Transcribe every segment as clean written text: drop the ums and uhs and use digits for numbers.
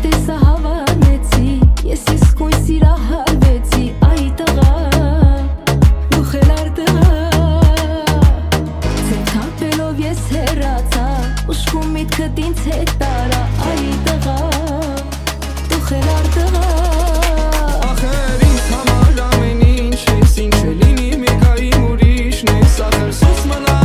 տեսա հավանեցի, ես իսկույն սիրահարվեցի, այ տղա, դու խելար տղա, ձեր թափելով ես հեռացա, ուշքում միտքդ ինձ հետ տարա, այ տղա, դու խելար տղա, ախր ինձ համար ամեն ինչ ես, ինչ է լինի մի գայիմ ուրիշն ես, ախր սուս մնա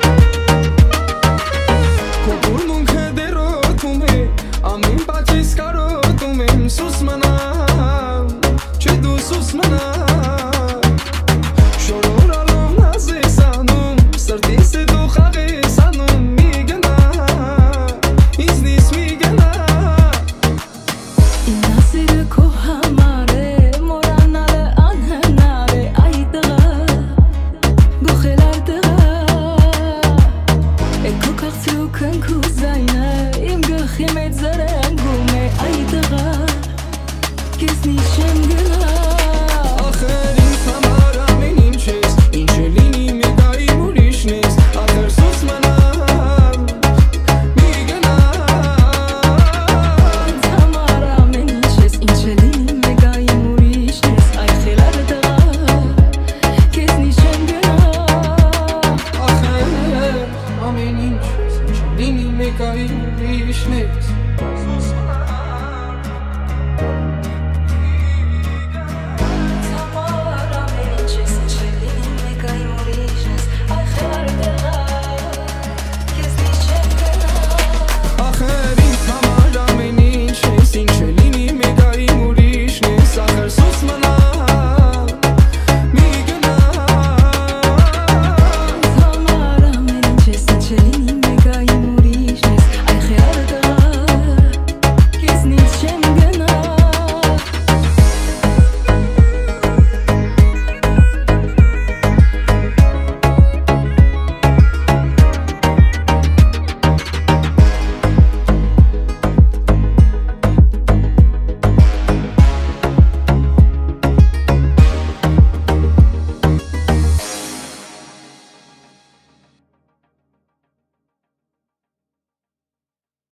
Ամեն բաց ես կարող